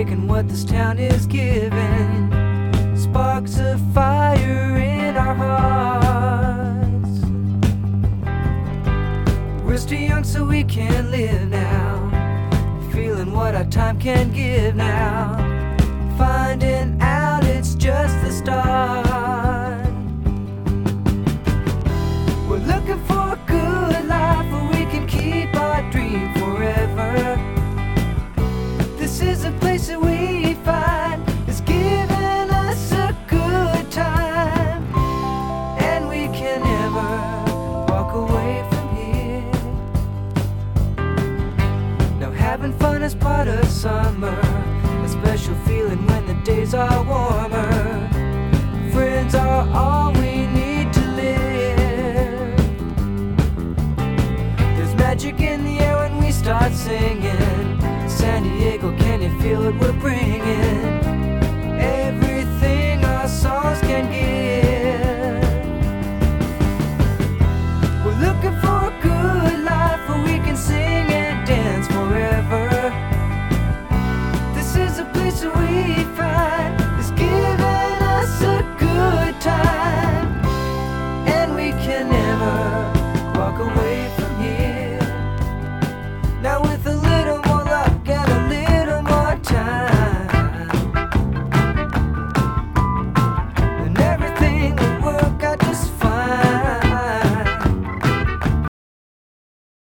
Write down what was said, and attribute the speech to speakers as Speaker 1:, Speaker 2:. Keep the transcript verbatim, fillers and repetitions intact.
Speaker 1: taking what this town is giving. Sparks of fire in our hearts. We're still young so we can live now, feeling what our time can give now, finding out it's just the start. We're looking for a good life where we can keep our dream forever. This is a place that we find is giving us a good time, and we can never walk away from here. Now having fun is part of summer, a special feeling when the days are warmer. Friends are all we need to live. There's magic in the air when we start singing.